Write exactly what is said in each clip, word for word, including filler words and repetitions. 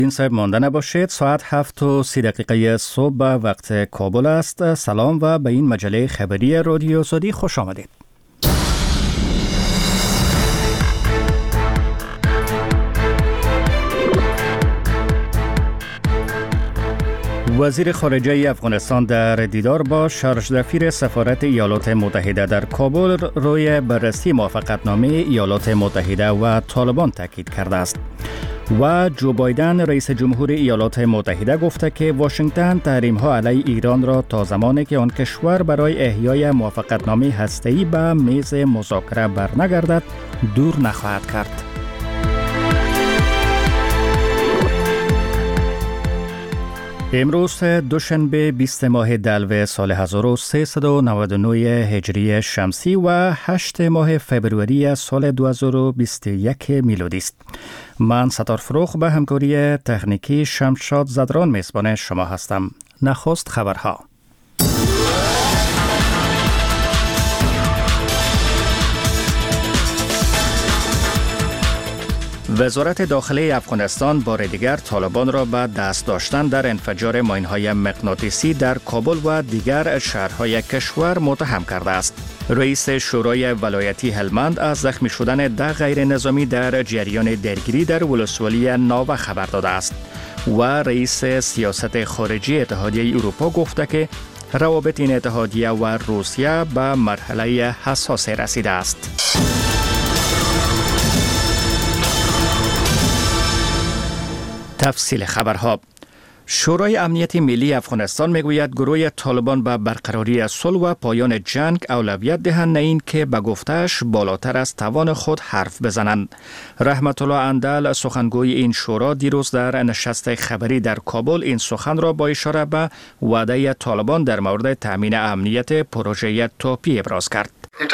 این صاحب مانده نباشید. ساعت هفت و سی دقیقه صبح به وقت کابل است. سلام و به این مجله خبری رادیو آزادی خوش آمدید. وزیر خارجه افغانستان در دیدار با شارژدفیر سفارت ایالات متحده در کابل روی بررسی موافقتنامه ایالات متحده و طالبان تاکید کرده است. و جو بایدن رئیس جمهور ایالات متحده گفته که واشنگتن تحریم‌ها علیه ایران را تا زمانی که آن کشور برای احیای موافقتنامه هسته‌ای به میز مذاکره برنگردد دور نخواهد کرد. امروز دوشنبه بیست ماه دلو سال هزار و سیصد و نود و نه هجری شمسی و هشت ماه فبروری سال دو هزار و بیست و یک میلادی است. من ستار فروخ به همکاری تکنیکی شمشاد زدران میزبان شما هستم. نخست خبرها. وزارت داخلی افغانستان بار دیگر طالبان را به دست داشتن در انفجار ماین‌های مغناطیسی در کابل و دیگر شهرهای کشور متهم کرده است. رئیس شورای ولایتی هلمند از زخمی شدن ده غیر نظامی در جریان درگیری در ولسوالی ناوه خبر داده است و رئیس سیاست خارجی اتحادیه اروپا گفته که روابط این اتحادیه و روسیه به مرحله حساسی رسیده است. تفصیل خبرها. شورای امنیت ملی افغانستان میگوید گروه طالبان به برقراری صلح و پایان جنگ اولویت دهند، نه این که به گفته‌اش بالاتر از توان خود حرف بزنند. رحمت الله اندل سخنگوی این شورا دیروز در نشست خبری در کابل این سخن را با اشاره به وعده طالبان در مورد تامین امنیت پروژه توپی ابراز کرد.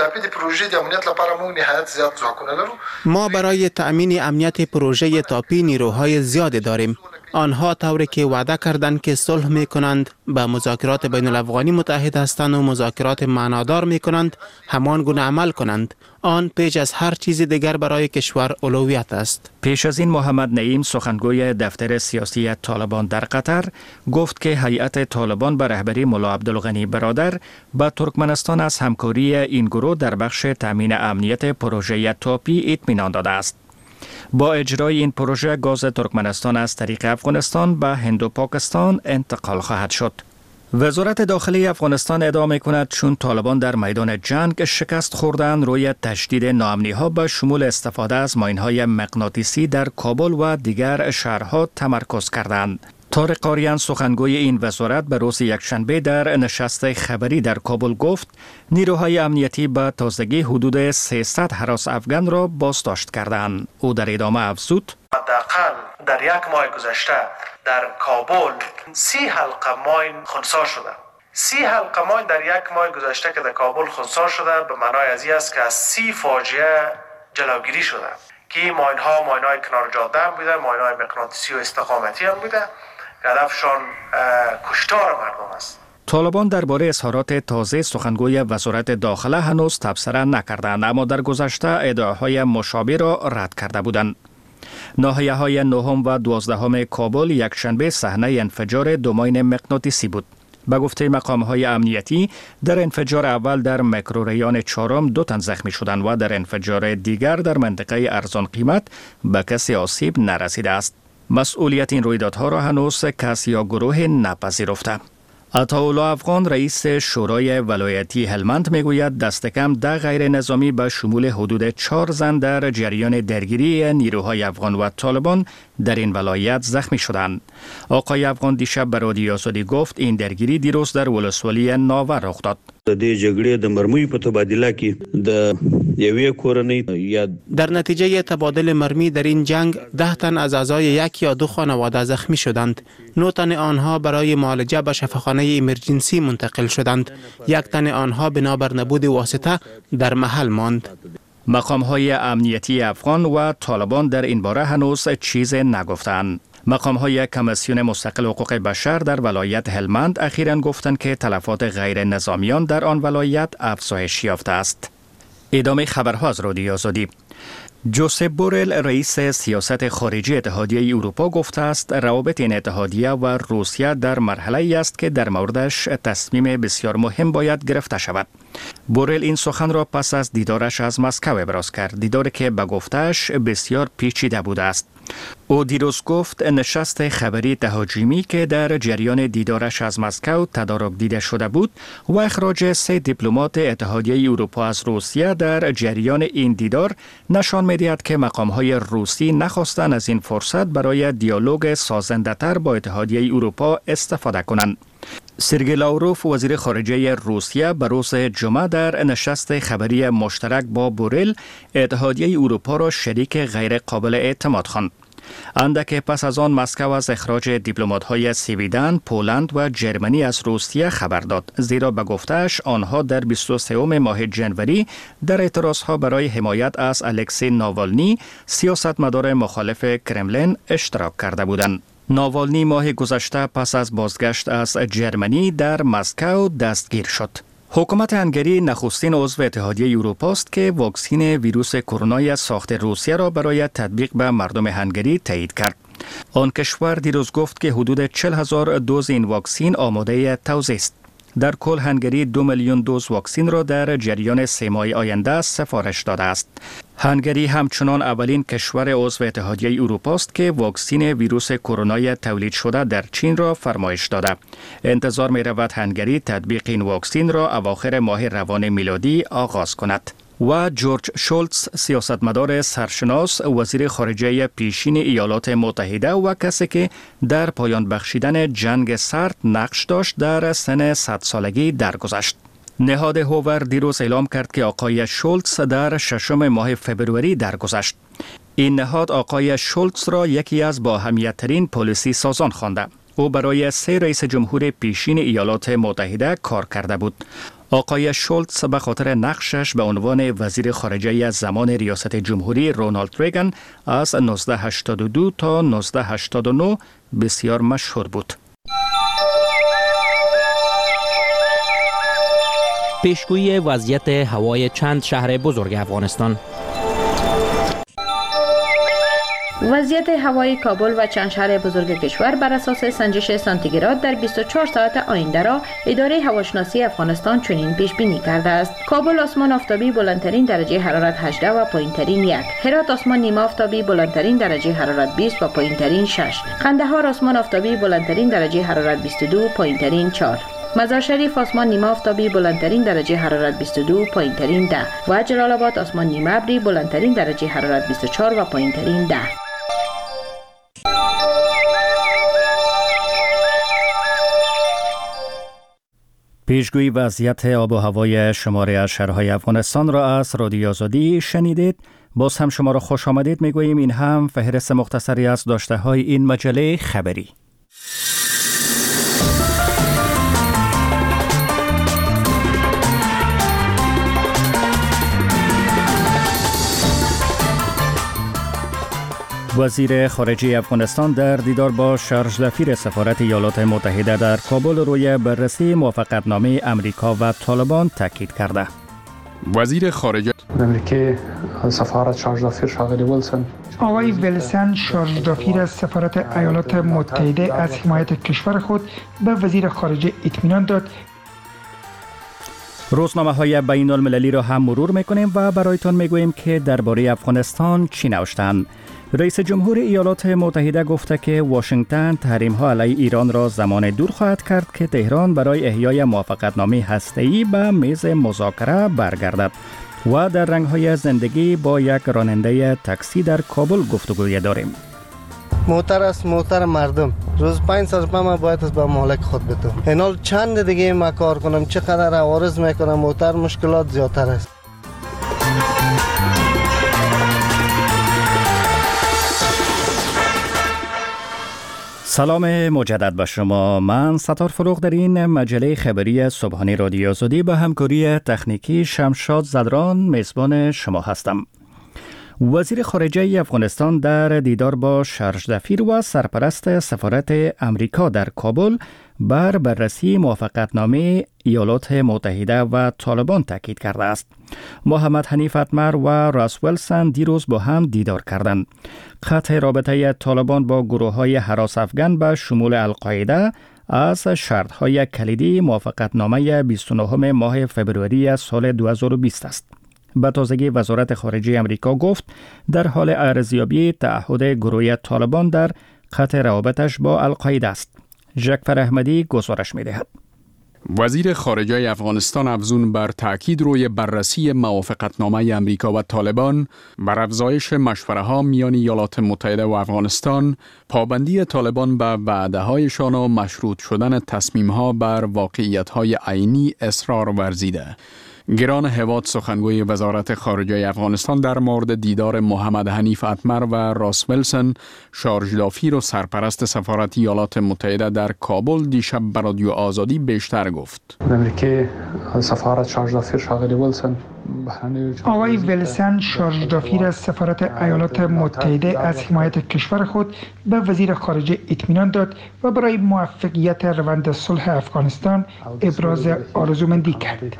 ما برای تأمین امنیت پروژه تاپی نیروهای زیاد داریم. آنها طوری که وعده کردند که صلح می کنند، به مذاکرات بین الافغانی متحد هستند و مذاکرات معنادار می کنند، همان گونه عمل کنند. آن پیش از هر چیز دیگر برای کشور اولویت است. پیش از این محمد نعیم سخنگوی دفتر سیاسی طالبان در قطر گفت که هیئت طالبان به رهبری ملا عبدالغنی برادر به ترکمنستان از همکاری این گروه در بخش تامین امنیت پروژه توپی اطمینان داده است. با اجرای این پروژه گاز ترکمنستان از طریق افغانستان به هند و پاکستان انتقال خواهد شد. وزارت داخلی افغانستان ادعا می‌کند چون طالبان در میدان جنگ شکست خوردند روی تشدید ناامنی‌ها به شمول استفاده از ماین‌های مغناطیسی در کابل و دیگر شهرها تمرکز کردند. طارق قاریان سخنگوی این وزارت به روز یکشنبه در نشست خبری در کابل گفت نیروهای امنیتی به تازگی حدود سیصد هراس افغان را بازداشت کردند. او در ادامه افزود: حداقل در یک ماه گذشته در کابل سی حلقه ماین خنثی شده. سی حلقه ماین در یک ماه گذشته که در کابل خنثی شده به معنای از این است که از سی فاجعه جلوگیری شده که این ماین ها ماین های کنار جاده هم بوده، ماین های مغناطیسی و استقامتی هم بوده. هدفشان کشتار مردم است. طالبان درباره اظهارات تازه سخنگوی وزارت داخله هنوز تبصره نکردند، اما در گذشته ادعاهای مشابه را رد کرده بودند. ناحیه‌های نهم و دوازدهم کابل یکشنبه صحنه انفجار دو ماین مغناطیسی بود. به گفته مقام‌های امنیتی در انفجار اول در میکروریان چهارم دو تن زخمی شدند و در انفجار دیگر در منطقه ارزان قیمت به کسی آسیب نرسیده است. مسئولیت این رویدادها را هنوز کس یا گروه نپذیرفته. عطاالله افغان رئیس شورای ولایتی هلمند میگوید دست کم ده غیر نظامی به شمول حدود چهار زن در جریان درگیری نیروهای افغان و طالبان در این ولایت زخمی شدند. آقای افغان دیشب به رادیو آزادی گفت این درگیری دیروز در ولسوالی ناوه رخ داد. د جګړې د مرمیو په تبادله کې د یوې کورنۍ یا در نتیجه تبادل مرمی در این جنگ ده تن از اعضای یک یا دو خانواده زخمی شدند. نه تن آنها برای معالجه به شفاخانه ایمرجنسی منتقل شدند. یک تن آنها بنابر نبود واسطه در محل ماند. مقام‌های امنیتی افغان و طالبان در این باره هنوز چیز نگفتند. مقام‌های کمیسیون مستقل حقوق بشر در ولایت هلمند اخیراً گفتند که تلفات غیر نظامیان در آن ولایت افزایش یافته است. ادامه خبرها از رادیو آزادی. جوزپ بورل رئیس سیاست خارجی اتحادیه اروپا گفته است روابط این اتحادیه و روسیه در مرحله‌ای است که در موردش تصمیم بسیار مهم باید گرفته شود. بورل این سخن را پس از دیدارش از مسکو ابراز کرد، دیداری که به گفته‌اش بسیار پیچیده بوده است. او دیروز گفت نشست خبری تهاجمی که در جریان دیدارش از مسکو تدارک دیده شده بود و اخراج سه دیپلمات اتحادیه اروپا از روسیه در جریان این دیدار نشان می‌دهد که مقام‌های روسی نخواستند از این فرصت برای دیالوگ سازنده‌تر با اتحادیه اروپا استفاده کنند. سرگئی لاوروف وزیر خارجه روسیه به روز جمعه در نشست خبری مشترک با بورل اتحادیه اروپا را شریک غیر قابل اعتماد خواند. اندک پس از آن مسکو از اخراج دیپلمات‌های سویدن، پولند و جرمنی از روسیه خبر داد، زیرا به گفته‌اش آنها در بیست و سوم ماه جنوری در اعتراضها برای حمایت از الکسی ناوالنی، سیاستمدار مخالف کرملین، اشتراک کرده بودند. ناوالنی ماه گذشته پس از بازگشت از جرمنی در مسکو دستگیر شد. حکومت هنگری نخستین عضو اتحادیه اروپا است که واکسن ویروس کرونا ساخت روسیه را برای تطبیق به مردم هنگری تایید کرد. آن کشور دیروز گفت که حدود چهل هزار دوز این واکسن آماده توزیع است. در کل هنگری دو میلیون دوز واکسن را در جریان سه ماه آینده سفارش داده است. هنگری همچنان اولین کشور عضو اتحادیه اروپا است که واکسن ویروس کرونا تولید شده در چین را فرمایش داده. انتظار می رود هنگری تطبیق این واکسن را اواخر ماه روان میلادی آغاز کند. و جورج شولتز سیاستمدار سرشناس وزیر خارجه پیشین ایالات متحده و کسی که در پایان بخشیدن جنگ سرد نقش داشت در سن صد سالگی درگذشت. نهاد هوور دیروز اعلام کرد که آقای شولتز در ششم ماه فبروری درگذشت. این نهاد آقای شولتز را یکی از با اهمیت‌ترین پلیسی سازان خوانده. او برای سه رئیس جمهور پیشین ایالات متحده کار کرده بود. آقای شولتز به خاطر نقشش به عنوان وزیر خارجه از زمان ریاست جمهوری رونالد ریگان از نوزده هشتاد و دو تا نوزده هشتاد و نه بسیار مشهور بود. پیشگویی وضعیت هوای چند شهر بزرگ افغانستان. وضعیت هوای کابل و چند شهر بزرگ کشور بر اساس سنجش سانتیگراد در بیست و چهار ساعت آینده را اداره هواشناسی افغانستان چنین پیش بینی کرده است. کابل آسمان آفتابی بلندترین درجه حرارت هجده و پایینترین یک. هرات آسمان نیمه آفتابی بلندترین درجه حرارت بیست و پایینترین شش. قندهار آسمان آفتابی بلندترین درجه حرارت بیست و دو پایینترین چهار. مزار شریف آسمان نیمه آفتابی بلندترین درجه حرارت بیست و دو پایینترین ده و جلال آباد آسمان نیمه ابری بلندترین درجه حرارت بیست و چهار و پایینترین ده. پیشگویی وضعیت آب و هوای شماره از شهرهای افغانستان را از رادیو آزادی شنیدید. باز هم شما را خوش آمدید میگوییم. این هم فهرست مختصری از داشته های این مجله خبری. وزیر خارجه افغانستان در دیدار با شارژ دفیر سفارت ایالات متحده در کابل روی بررسی موافقتنامه امریکا و طالبان تاکید کرده. وزیر خارجه امریکا سفارت شارژ دفیر شاغلی ویلسون آقای ویلسون شارژ دفیر از سفارت ایالات متحده از حمایت کشور خود به وزیر خارجه اطمینان داد. روزنامه های بین المللی را هم مرور میکنیم و برایتان میگوییم که درباره افغانستان چی نوشتند. رئیس جمهور ایالات متحده گفته که واشنگتن تحریم ها علیه ایران را زمان دور خواهد کرد که تهران برای احیای موافقتنامه هسته‌ای به میز مذاکره برگردد. و در رنگ های زندگی با یک راننده تاکسی در کابل گفتگوی داریم. موتر است موتر مردم. روز پنج ساعت ما باید از به مالک خود بدم. اینال چند دیگه ما کار کنم، چقدر عوارض میکنم، موتر مشکلات زیادتر است. سلام مجدد به شما. من ستار فروغ در این مجله خبری صبحانه رادیو آزادی با همکاری تکنیکی شمشاد زدران میزبان شما هستم. وزیر خارجه افغانستان در دیدار با شارژدفیر و سرپرست سفارت امریکا در کابل بر بررسی موافقتنامه ایالات متحده و طالبان تاکید کرده است. محمد حنیف اتمر و راس ویلسون دیروز با هم دیدار کردند. قطع رابطه طالبان با گروه‌های هراس افغان به شمول القاعده از شرط‌های کلیدی موافقتنامه بیست و نهم ماه فبروری سال دو هزار و بیست است. به تازگی وزارت خارجه امریکا گفت در حال ارزیابی تعهد گروه طالبان در قطع روابطش با القاعده است. جعفر احمدی گزارش می‌دهد. وزیر خارجه افغانستان افزون بر تأکید روی بررسی موافقتنامه امریکا و طالبان بر افزایش مشوره‌ها میان ایالات متحده و افغانستان، پابندی طالبان به وعده‌هایشان و مشروط شدن تصمیم‌ها بر واقعیت‌های عینی اصرار ورزیده. گران هواد سخنگوی وزارت خارجه افغانستان در مورد دیدار محمد حنیف اتمر و راس ویلسون، شارژدفیر و سرپرست سفارت ایالات متحده در کابل دیشب به رادیو آزادی بیشتر گفت. امریکا سفارت شارژدفیر شاغلی ویلسون آقای ویلسون شارژدفیر از سفارت ایالات متحده از حمایت کشور خود به وزیر خارجه اطمینان داد و برای موفقیت روند صلح افغانستان ابراز آرزومندی کرد.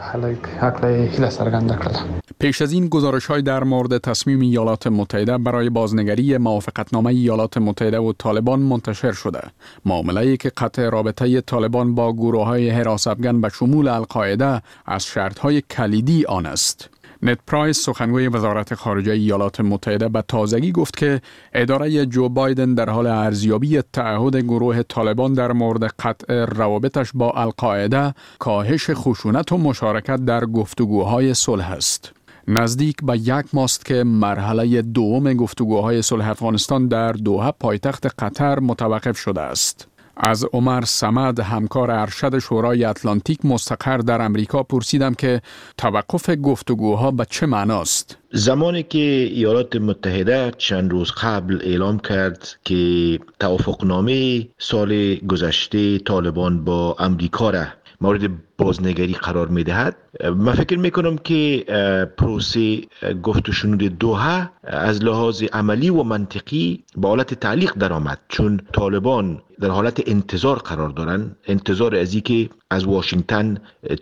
پیش از این گزارش‌های در مورد تصمیم ایالات متحده برای بازنگری موافقتنامه ایالات متحده و طالبان منتشر شده. معامله‌ای که قطع رابطه طالبان با گروه‌های هراس افغان به شمول القاعده از شرط‌های کلیدی آن است. نت پرایس سخنگوی وزارت خارجه ایالات متحده به تازگی گفت که اداره جو بایدن در حال ارزیابی تعهد گروه طالبان در مورد قطع روابطش با القاعده، کاهش خشونت و مشارکت در گفتگوهای صلح است. نزدیک به یک ماست که مرحله دوم گفتگوهای صلح افغانستان در دوحه پایتخت قطر متوقف شده است. از عمر صمد همکار ارشد شورای اتلانتیک مستقر در امریکا پرسیدم که توقف گفتگوها به چه معناست؟ زمانی که ایالات متحده چند روز قبل اعلام کرد که توافقنامه سال گذشته طالبان با امریکا را مورد بازنگری قرار می دهد، من فکر می کنم که پروسه گفت و شنود دوحه از لحاظ عملی و منطقی به حالت تعلیق در آمد، چون طالبان در حالت انتظار قرار دارند، انتظار از این که از واشنگتن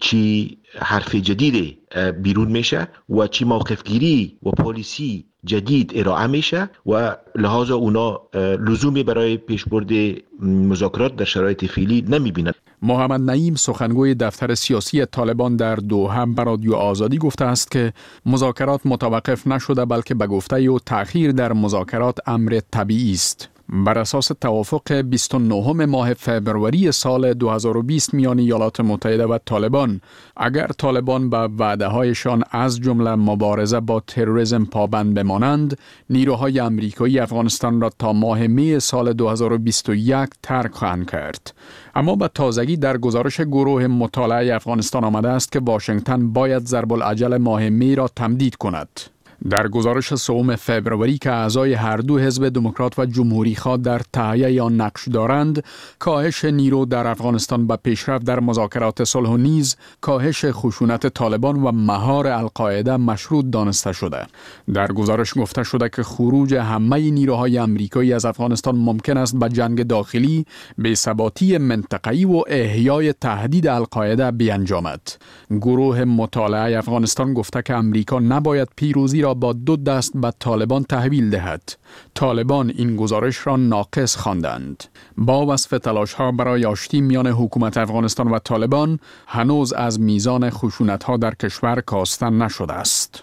چی حرف جدید بیرون میشه و چی موقفگیری و پالیسی جدید ارائه میشه و لحاظا اونا لزومی برای پیشبرد مذاکرات در شرایط فعلی نمیبینند. محمد نعیم سخنگوی دفتر سیاسی طالبان در دوحه به رادیو آزادی گفته است که مذاکرات متوقف نشده بلکه به گفته او تأخیر در مذاکرات امر طبیعی است. بر اساس توافق بیست و نهم ماه فبروری سال دو هزار و بیست میان ایالات متحده و طالبان، اگر طالبان به وعده‌هایشان از جمله مبارزه با تروریسم پابند بمانند، نیروهای آمریکایی افغانستان را تا ماه می سال دو هزار و بیست و یک ترک خواهند کرد. اما به تازگی در گزارش گروه مطالعه افغانستان آمده است که واشنگتن باید ضرب العجل ماه می را تمدید کند. در گزارش سوم فبروری که اعضای هر دو حزب دموکرات و جمهوری خواه در تهیه آن نقش دارند، کاهش نیرو در افغانستان به پیشرفت در مذاکرات صلح و نیز کاهش خشونت طالبان و مهار القاعده مشروط دانسته شده. در گزارش گفته شده که خروج همه نیروهای آمریکایی از افغانستان ممکن است به جنگ داخلی، بی‌ثباتی منطقه‌ای و احیای تهدید القاعده بیانجامد. گروه مطالعه افغانستان گفته که آمریکا نباید پیروزی را با دو دست به طالبان تحویل دهد. طالبان این گزارش را ناقص خواندند. با وصف تلاش‌ها برای آشتی میان حکومت افغانستان و طالبان، هنوز از میزان خشونت‌ها در کشور کاسته نشده است.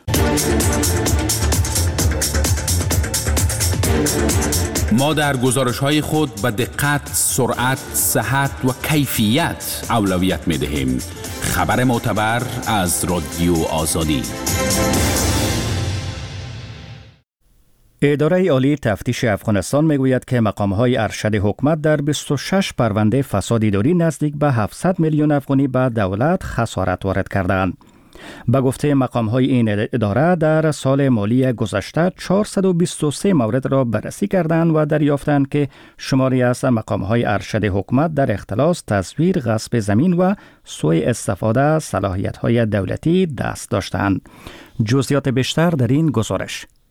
ما در گزارش‌های خود به دقت، سرعت، صحت و کیفیت اولویت می‌دهیم. خبر معتبر از رادیو آزادی. اداره عالی تفتیش افغانستان میگوید که مقام‌های ارشد حکومت در بیست و شش پرونده فساد اداری نزدیک به هفتصد میلیون افغانی به دولت خسارت وارد کردند. به گفته مقام‌های این اداره در سال مالی گذشته چهارصد و بیست و سه مورد را بررسی کردند و دریافتند که شماری از مقام‌های ارشد حکومت در اختلاس، تزویر، غصب زمین و سوء استفاده از صلاحیت‌های دولتی دست داشتند. جزئیات بیشتر در این گزارش.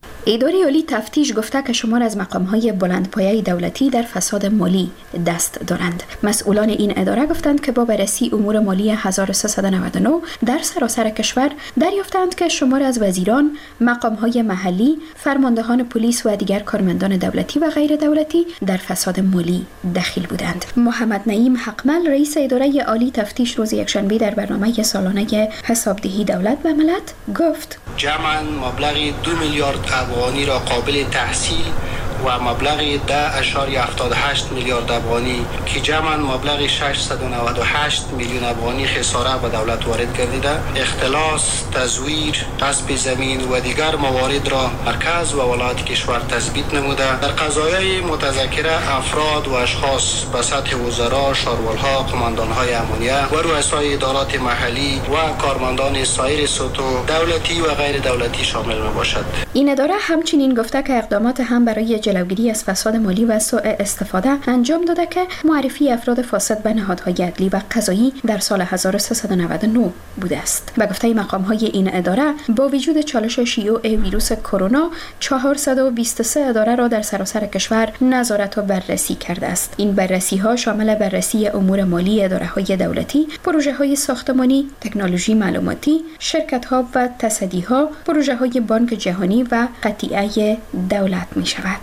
اداره عالی تفتیش گفته که شمار از مقام‌های بلندپایه دولتی در فساد مالی دست دارند. مسئولان این اداره گفتند که با بررسی امور مالی هزار و سیصد و نود و نه در سراسر کشور دریافتند که شمار از وزیران، مقام‌های محلی، فرماندهان پلیس و دیگر کارمندان دولتی و غیر دولتی در فساد مالی دخیل بودند. محمد نعیم حقمل رئیس اداره عالی تفتیش روز یکشنبه در برنامه سالانه حسابدهی دولت و ملت گفت: جمعاً مبلغ دو میلیارد افغانی را قابل تحصیل و مبلغ ده اشاری هفتاد و هشت میلیارد افغانی که جمعاً مبلغ ششصد و نود و هشت میلیون افغانی خساره به دولت وارد گردیده، اختلاس، تزویر، غصب زمین و دیگر موارد را مرکز و ولایت کشور تثبیت نموده در قضایای متذکره افراد و اشخاص به سطح وزرا، شارولها، قماندانهای امنیه و رؤسای ادارات محلی و کارمندان سایر سطوح دولتی و غیر دولتی شامل می باشد. این اداره همچنین گفته که اقدامات هم برای جلوگیری از فساد مالی و سوء استفاده انجام داده که معرفی افراد فاسد به نهادهای عدلی و قضایی در سال هزار و سیصد و نود و نه بوده است. به گفته مقام‌های این اداره با وجود چالش شیوع ویروس کرونا چهارصد و بیست و سه اداره را در سراسر کشور نظارت و بررسی کرده است. این بررسی‌ها شامل بررسی امور مالی اداره‌های دولتی، پروژه‌های ساختمانی، تکنولوژی معلوماتی، شرکت‌ها و تصدی‌ها، پروژه‌های بانک جهانی و قطیعه دولت می‌شود.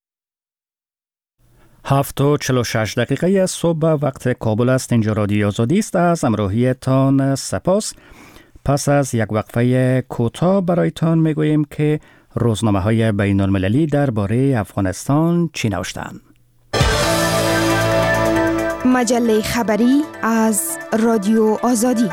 هفت و چل و شش دقیقه صبح وقت کابل است. اینجا رادیو آزادی است. از همراهیتان سپاس. پس از یک وقفه کوتاه برایتان میگوییم که روزنامه های بین المللی درباره افغانستان چی نوشتند. مجله خبری از رادیو آزادی.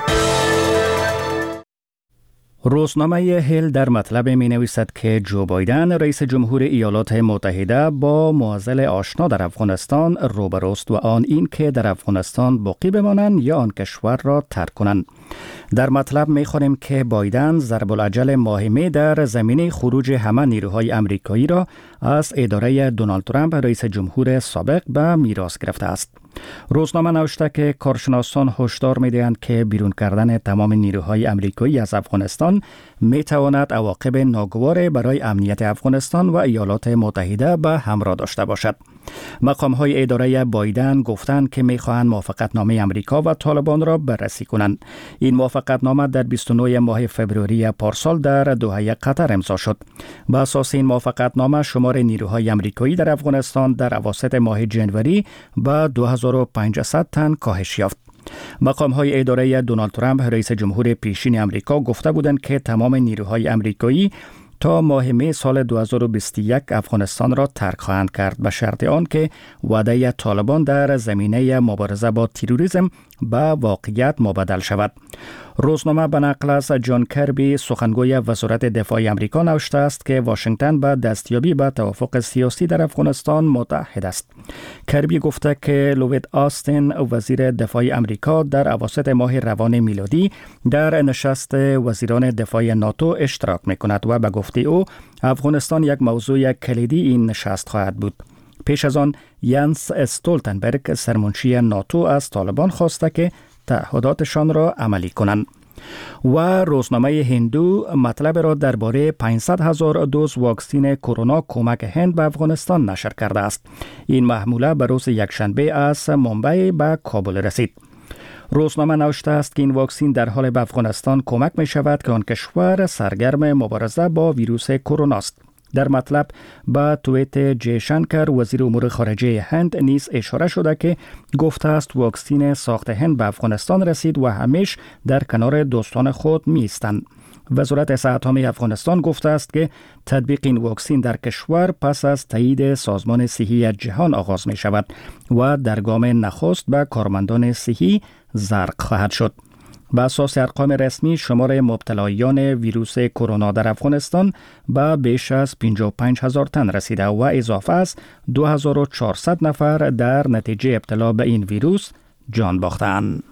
روزنامه هیل در مطلب می نویسد که جو بایدن رئیس جمهور ایالات متحده با معضل آشنا در افغانستان روبروست و آن این که در افغانستان باقی بمانند یا آن کشور را ترک کنند. در مطلب می خوانیم که بایدن ضرب العجل ماه می در زمینه خروج همه نیروهای امریکایی را از اداره دونالد ترامپ رئیس جمهور سابق به میراث گرفته است. روزنامه نوشته که کارشناسان هشدار می‌دهند که بیرون کردن تمام نیروهای امریکایی از افغانستان می‌تواند عواقب ناگوار برای امنیت افغانستان و ایالات متحده به همراه داشته باشد. مقام‌های اداره بایدن گفتند که می‌خواهند موافقتنامه امریکا و طالبان را بررسی کنند. این موافقتنامه در بیست و نه ماه فوریه پارسال در دوحه قطر امضا شد. بر اساس این موافقتنامه شمار نیروهای امریکایی در افغانستان در اواسط ماه جنوری به دو هزار و پانصد تن کاهش یافت. مقام‌های اداره دونالد ترامپ رئیس جمهور پیشین امریکا گفته بودند که تمام نیروهای امریکایی تا ماه می سال دو هزار و بیست و یک افغانستان را ترک خواهند کرد به شرط آن که وعده طالبان در زمینه مبارزه با تروریسم به واقعیت مبدل شود. روزنامه به نقل از جان کربی سخنگوی وزارت دفاع امریکا نوشته است که واشنگتن به دستیابی به توافق سیاسی در افغانستان متحد است. کربی گفته که لوید آستین وزیر دفاع امریکا در اواسط ماه روان میلادی در نشست وزیران دفاع ناتو اشتراک می‌کند و به گفته او افغانستان یک موضوع کلیدی این نشست خواهد بود. پیش از آن ینس استولتنبرگ سرمنشی ناتو از طالبان خواسته که تعهداتشان را عملی کنند. و روزنامه هندو مطلب را درباره پانصد هزار دوز واکسن کرونا کمک هند به افغانستان نشر کرده است. این محموله به روز یکشنبه از ممبئی به کابل رسید. روزنامه نوشته است که این واکسن در حال به افغانستان کمک می شود که آن کشور سرگرم مبارزه با ویروس کرونا است. در مطلب با توییت جیشنکر وزیر امور خارجه هند نیز اشاره شده که گفته است واکسن ساخت هند به افغانستان رسید و همیشه در کنار دوستان خود می ایستند. وزارت صحت عامه افغانستان گفته است که تطبیق این واکسن در کشور پس از تایید سازمان صحی جهان آغاز می شود و در گام نخست به کارمندان صحی زرق خواهد شد. به اساس ارقام رسمی شمار مبتلایان ویروس کرونا در افغانستان به بیش از پنجاه و پنج هزار تن رسیده و اضافه از دو هزار و چهارصد نفر در نتیجه ابتلا به این ویروس جان باختند.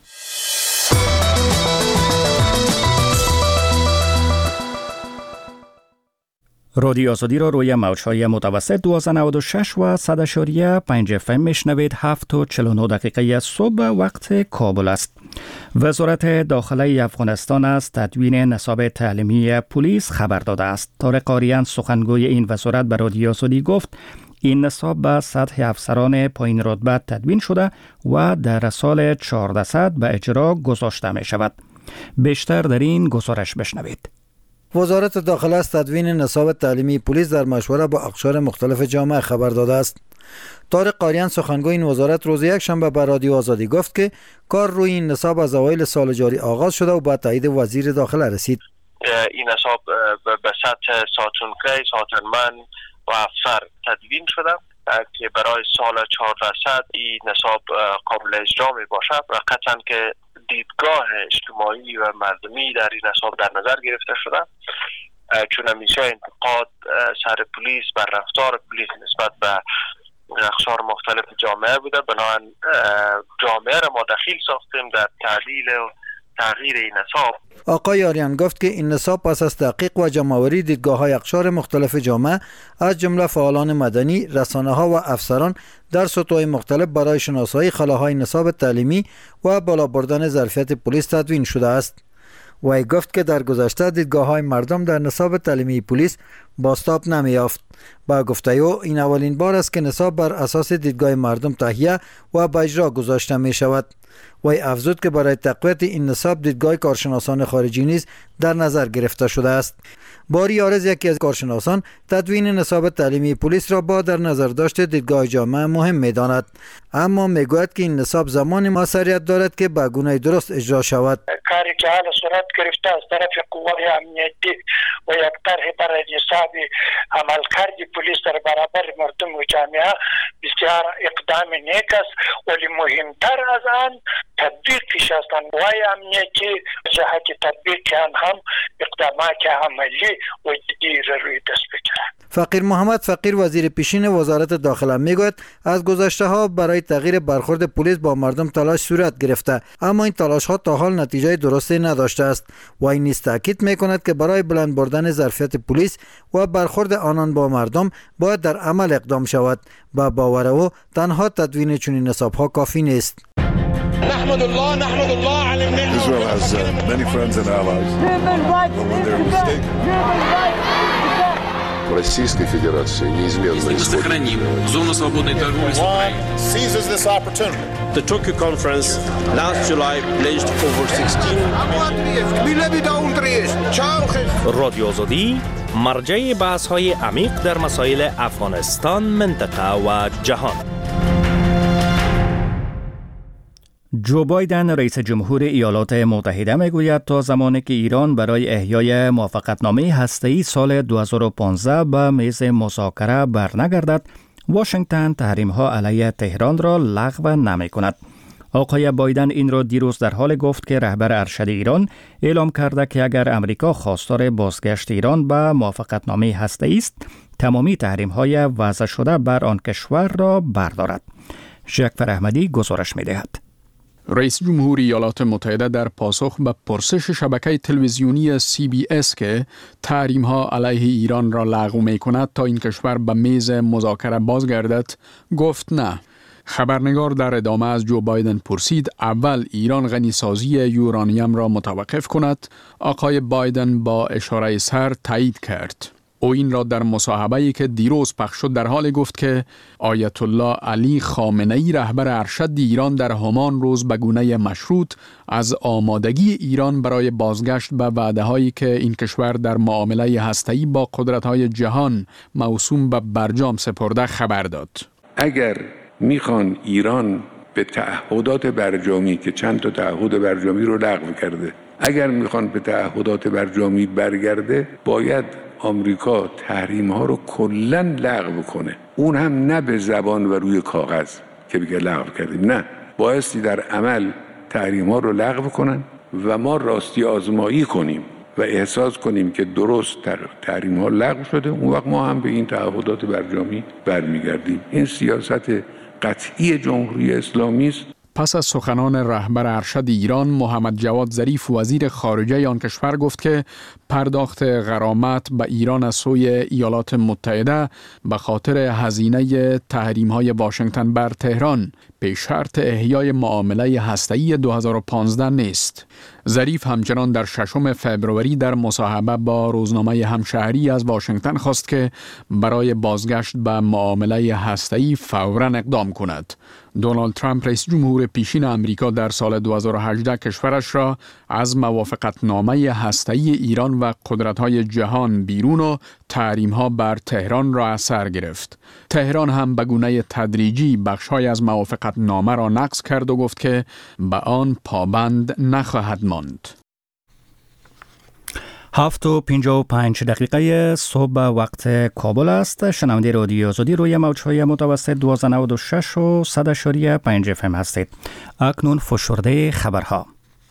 رادیو آزادی را روی موج‌های متوسط دویست و نود و شش و صد و پنج اف ام میشنوید. هفت و چهل و نه دقیقه صبح وقت کابل است. وزارت داخله افغانستان از تدوین نصاب تعلیمی پلیس خبر داده است. طارق آریان سخنگوی این وزارت به رادیو آزادی گفت این نصاب به سطح افسران پایین رتبه تدوین شده و در سال چهارصد به اجرا گذاشته می شود. بیشتر در این گزارش بشنوید. وزارت داخله از تدوین نصاب تعلیمی پلیس در مشوره با اقشار مختلف جامعه خبر داده است. طارق قاریان سخنگوی این وزارت روز یک شنبه به رادیو آزادی گفت که کار روی این نصاب از اوایل سال جاری آغاز شده و با تایید وزیر داخله رسید. این نصاب به سطح ساتونکی، ساتنمن و افسر تدوین شده که برای سال چهارصد این نصاب قابل اجرا می باشد و قطعا که دیدگاه اجتماعی و مردمی در این نصاب در نظر گرفته شده، چون همیشه انتقاد سر پلیس بر رفتار پلیس نسبت به اقشار مختلف جامعه بوده. بنابراین جامعه را ما دخیل ساختیم در تعدیل و تغییر این نصاب. آقای آریان گفت که این نصاب پس از تحقیق و جمع‌آوری دیدگاه‌های اقشار مختلف جامعه از جمله فعالان مدنی، رسانه‌ها و افسران در سطوح مختلف برای شناسایی خلاهای نصاب تعلیمی و بالا بردن ظرفیت پلیس تدوین شده است. وی گفت که در گذشته دیدگاه‌های مردم در نصاب تعلیمی پلیس بازتاب نمی‌یافت. با گفته او این اولین بار است که نصاب بر اساس دیدگاه مردم تهیه و به اجرا گذاشته می‌شود. وی افزود که برای تقویت این نصاب دیدگاه کارشناسان خارجی نیز در نظر گرفته شده است. باری عارض یکی از کارشناسان تدوین نصاب تعلیمی پلیس را با در نظر داشته دیدگاه جامعه مهم می‌داند، اما میگوید که این نصاب زمان موثریت دارد که به گونه درست اجرا شود. کاری که حال صورت گرفته از طرف قوای امنیتی و یک طرح برای نصاب عملکرد پلیس در برابر مردم و جامعه بسیار اقدام نیک است، ولی مهمتر از آن تطبیقش است. قوای امنیتی جهت تطبیق آن هم اقدامات عملی و جدی روی دست بگیرد. فقیر محمد فقیر وزیر پیشین وزارت داخله میگوید از گذشته ها برای تغییر برخورد پلیس با مردم تلاش صورت گرفته، اما این تلاش ها تا حال نتیجه درستی نداشته است و این نیز تاکید میکند که برای بلند بردن ظرفیت پلیس و برخورد آنان با مردم باید در عمل اقدام شود. با باور او تنها تدوین چنین نصاب ها کافی نیست. نحمد الله نحمد الله على النعمة. Israel has uh, many friends and allies. But when they're mistaken. Российской Федерации неизменно сохраним зону свободной торговли с Украиной. Seizes this opportunity. The Tokyo conference last July pledged over sixteen. رادیو آزادی مرجع بحث‌های عمیق در مسائل افغانستان، منطقه و جهان. جو بایدن رئیس جمهور ایالات متحده میگوید تا زمانی که ایران برای احیای موافقتنامه هسته‌ای سال دو هزار و پانزده به میز مذاکره برنگردد، واشنگتن تحریم‌ها علیه تهران را لغو نمی‌کند. آقای بایدن این را دیروز در حال گفت که رهبر ارشد ایران اعلام کرده که اگر امریکا خواستار بازگشت ایران به موافقتنامه هسته‌ای است، تمامی تحریم‌های وضع شده بر آن کشور را بردارد. جعفر احمدی گزارش می‌دهد. رئیس جمهور ایالات متحده در پاسخ به پرسش شبکه تلویزیونی سی بی اس که تحریم ها علیه ایران را لغو می کند تا این کشور به میز مذاکره بازگردد گفت نه. خبرنگار در ادامه از جو بایدن پرسید اول ایران غنیسازی یورانیم را متوقف کند. آقای بایدن با اشاره سر تایید کرد. او این را در مصاحبه‌ای که دیروز پخش شد در حال گفت که آیت الله علی خامنه‌ای رهبر ارشد ایران در همان روز به گونه مشروط از آمادگی ایران برای بازگشت به وعده‌هایی که این کشور در معامله هسته‌ای با قدرت‌های جهان موسوم به برجام سپرده خبر داد. اگر میخوان ایران به تعهدات برجامی که چند تا تعهد برجامی رو لغو کرده، اگر میخوان به تعهدات برجامی برگرده، باید آمریکا تحریم ها رو کلن لغو کنه. اون هم نه به زبان و روی کاغذ که بگه لغو کردیم، نه، بایستی در عمل تحریم ها رو لغو کنن و ما راستی آزمایی کنیم و احساس کنیم که درست تحریم ها لغو شده. اون وقت ما هم به این تعهدات برجامی برمیگردیم. این سیاست قطعی جمهوری اسلامی است. پس از سخنان رهبر ارشد ایران محمد جواد ظریف وزیر خارجه آن کشور گفت که پرداخت غرامت به ایران از سوی ایالات متحده به خاطر هزینه تحریم‌های واشنگتن بر تهران به شرط احیای معامله هسته‌ای دو هزار و پانزده نیست. ظریف همچنان در ششم فوریه در مصاحبه با روزنامه همشهری از واشنگتن خواست که برای بازگشت به معامله هسته‌ای فوراً اقدام کند. دونالد ترامپ رئیس جمهور پیشین امریکا در سال دو هزار و هجده کشورش را از موافقتنامه هسته‌ای ایران و قدرت‌های جهان بیرون و تحریم‌ها بر تهران را از سر گرفت. تهران هم به گونه تدریجی بخش‌های از موافقتنامه را نقض کرد و گفت که به آن پابند نخواهد ماند. هفت و پنجاه و پنج دقیقه صبح وقت کابل است. شنونده رادیو آزادی روی موج‌های متوسط دویست و نود و شش و صد و پنج اف ام هستید. اکنون فشرده خبرها.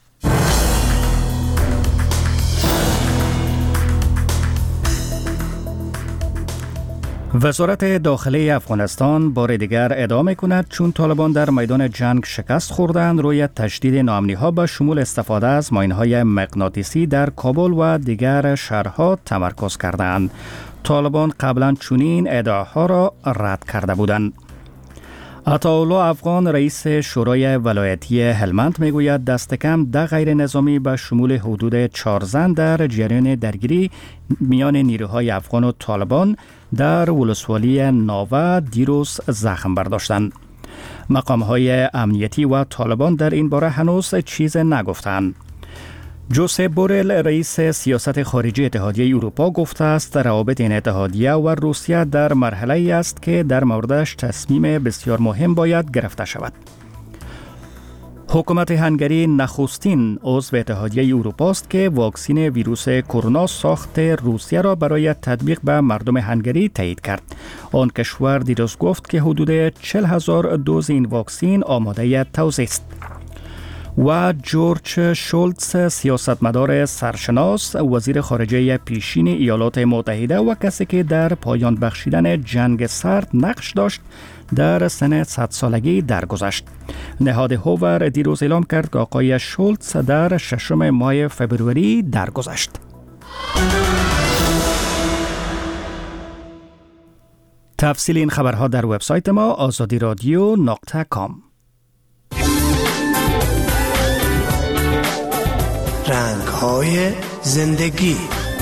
وزارت داخلی افغانستان بار دیگر ادامه کند چون طالبان در میدان جنگ شکست خوردند روی تشدید ناامنی‌ها به شمول استفاده از ماین‌های مغناطیسی در کابل و دیگر شهرها تمرکز کردند. طالبان قبلا چنین ادعاها را رد کرده بودند. عطاالله افغان رئیس شورای ولایتی هلمند میگوید دست کم ده غیر نظامی به شمول حدود چهار زن در جریان درگیری میان نیروهای افغان و طالبان در ولسوالی ناوه دیروز زخم برداشتند. مقام‌های امنیتی و طالبان در این باره هنوز چیز نگفتند. جوزپ بورل رئیس سیاست خارجی اتحادیه اروپا گفته است روابط این اتحادیه و روسیه در مرحله‌ای است که در موردش تصمیم بسیار مهم باید گرفته شود. حکومت هنگری نخستین عضو اتحادیه اروپا است که واکسن ویروس کرونا ساخت روسیه را برای تطبیق به مردم هنگری تایید کرد. آن کشور دیروز گفت که حدود چهل هزار دوز این واکسن آماده توزیع است. و جورج شولتز سیاستمدار سرشناس وزیر خارجه پیشین ایالات متحده و کسی که در پایان بخشیدن جنگ سرد نقش داشت در سن صد سالگی درگذشت. نهاد هوور دیروز اعلام کرد که آقای شولتز در ششم ماه فوریه درگذشت. تفصیل این خبرها در وبسایت ما آزادی رادیو نقطه کام. رنگ‌های زندگی.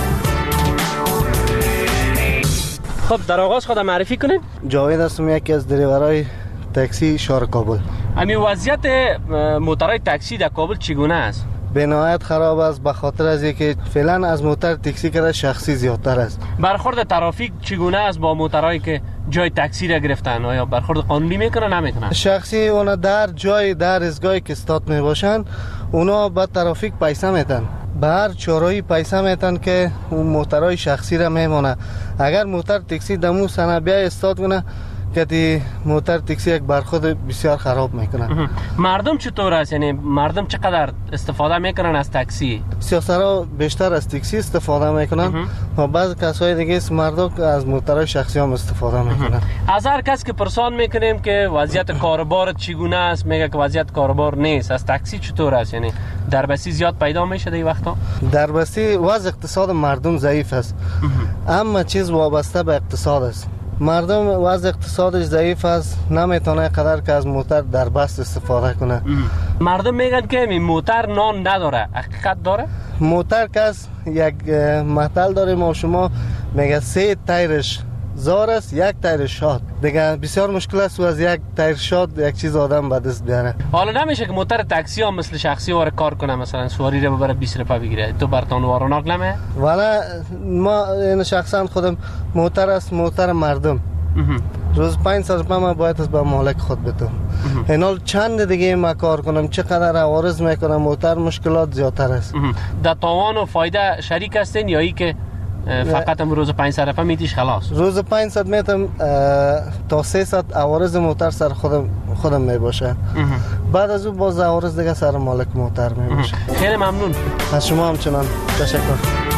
خب در آغاز خودم معرفی کنید. جاوید هستم، یکی از دریورای تاکسی شهر کابل. امی وضعیت موترهای تاکسی در کابل چگونه است؟ به نهایت خراب است، به خاطر از اینکه فعلا از موتر تاکسی کرده شخصی زیادتر است. برخورد ترافیک چگونه است با موترهایی که جای تاکسی را گرفتن؟ آیا برخورد قانونی میکنن نمیکنن؟ شخصی اونا در جای در ایستگاهی که استاد میباشن اونا با ترافیک پیسه میتن، به هر چهارراه پیسه میتن که اون موترهای شخصی را میمونه. اگر موتر تاکسی دمو سنه بیا استاد کنه که دی موتر تاکسی یک برخورد بسیار خراب میکنه. مردم چطور است؟ یعنی مردم چقدر استفاده میکنن از تاکسی؟ سیاسرها بیشتر از تاکسی استفاده میکنن و بعض کسای دیگه مردم از موترهای شخصی هم استفاده میکنن. از هر کس که پرسان میکنیم که وضعیت کاروبار چگونه است میگه که وضعیت کاروبار نیست. از تاکسی چطور است؟ یعنی دربستی زیاد پیدا میشه این وقتا؟ دربستی وضع اقتصاد مردم ضعیف است. اما چیز وابسته به اقتصاد است. مردم وضع اقتصادش ضعیف است، نمیتونه قدر که از موتر در بست استفاده کنه. مردم میگن که این موتر نان نداره، حقیقت داره؟ موتر کس یک مثل داره ما شما میگه سه تایرش زار است یک تایر شاد. دیگه بسیار مشکل است و از یک تایر شاد یک چیز آدم به دست بیاره. حالا نمیشه که موتر تاکسی هم مثل شخصی واره کار کنه، مثلا سواری رو ببره بیست روپیه بگیره؟ تو برتون واروناک نمه؟ والا ما این شخصا خودم موتر است، موتر مردم. روز پنج روپیه ما باید از به مالک خود بدم. اینال چند دیگه ما کار کنم، چقدر عوارض میکنم، موتر مشکلات زیادتر است. در تاوان و فایده شریک هستین یا ای که فقط هم روز پنج روپیه میتیش خلاص؟ روز پنجصد میتم تا سیصد عوارض موتر سر خودم خودم میباشه. بعد از اون باز عوارض دیگه سر مالک موتر میباشه. خیلی ممنون از شما همچنان. تشکر.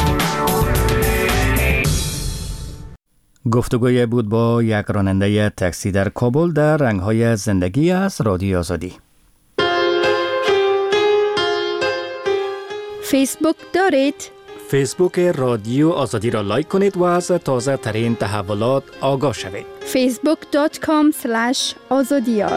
گفتگوی بود با یک راننده تاکسی در کابل در رنگ‌های زندگی از رادیو آزادی. فیسبوک دارید؟ فیسبوک رادیو آزادی را لایک کنید و از تازه ترین تحولات آگاه شوید. فیسبوک دات کام اسلش آزادیار.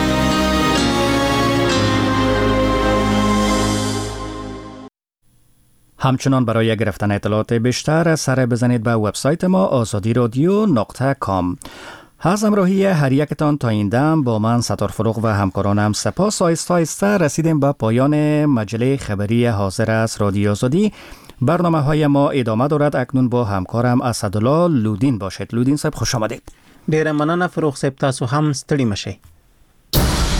همچنان برای گرفتن اطلاعات بیشتر سر بزنید به وبسایت ما آزادی رادیو نقطه کام. از همراهی هر یکتان تا این دم با من ستار فروغ و همکارانم سپاس. آیسته آیسته رسیدیم به پایان مجله خبری حاضر از رادیو آزادی. برنامه های ما ادامه دارد. اکنون با همکارم اسدالله لودین باشید. لودین صاحب خوش آمدید. ډیر مننه فروغ صاحب، تاسو هم ستړي مشئ.